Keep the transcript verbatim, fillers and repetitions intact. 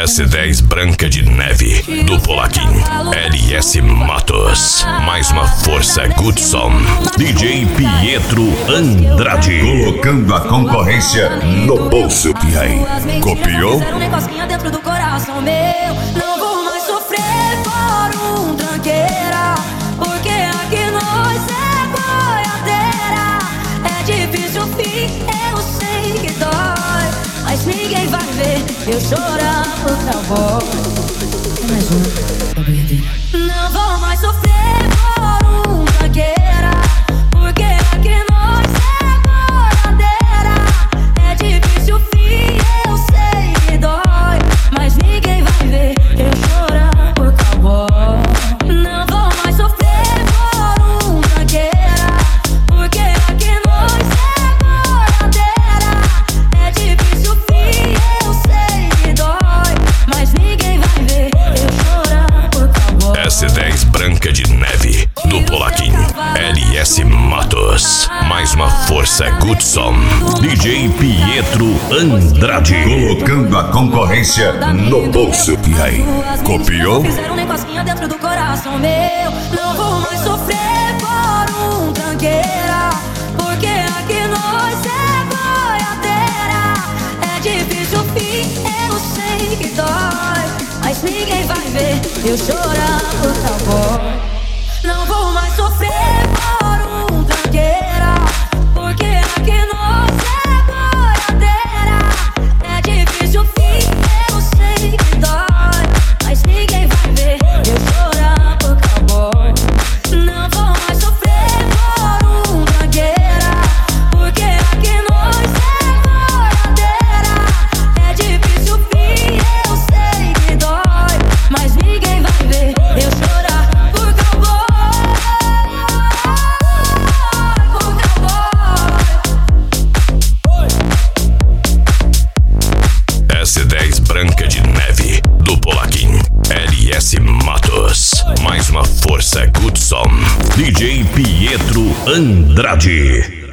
S dez Branca de Neve, do Polaquim. L S Matos, mais uma força Goodson. D J Pietro Andrade, colocando a concorrência no bolso. E aí, copiou? Um negocinho dentro do coração meu. Não vou mais sofrer por um tranqueira, porque aqui nós é boiadeira. É difícil o fim, eu sei que dói, mas ninguém vai ver eu chorar por favor. Mais uma, boiadeira. Não vou mais sofrer por um tranqueira, porque aqui nós é boiadeira. É difícil o fim, eu sei que dói, mas ninguém vai ver eu chorar por favor. Não vou mais sofrer por um tranqueira, porque aqui nós é boiadeira. É difícil o fim, eu sei que dói, mas ninguém vai ver eu chorar por favor. S dez Branca de Neve, do Polaquim. L S Matos, mais uma força Goodson. D J Pietro Andrade, colocando a concorrência no bolso. E aí, copiou? Fizeram um negocinho dentro do coração meu. Não vou mais sofrer por um tranqueira, porque aqui nós é boiadeira. É difícil o fim, eu sei que dói, mas ninguém vai ver eu chorar por favor. Não vou mais sofrer por um tranqueira, porque aqui nós é boiadeira. É difícil o fim, eu sei que dói, mas ninguém vai ver eu chorar por favor. Não vou mais sofrer por um tranqueira, porque aqui nós é boiadeira. É difícil o fim, eu sei que dói, mas ninguém vai ver eu chorar por favor. S dez Branca de Neve, do Polaquim. L S Matos, mais uma força Goodson. D J Pietro Andrade.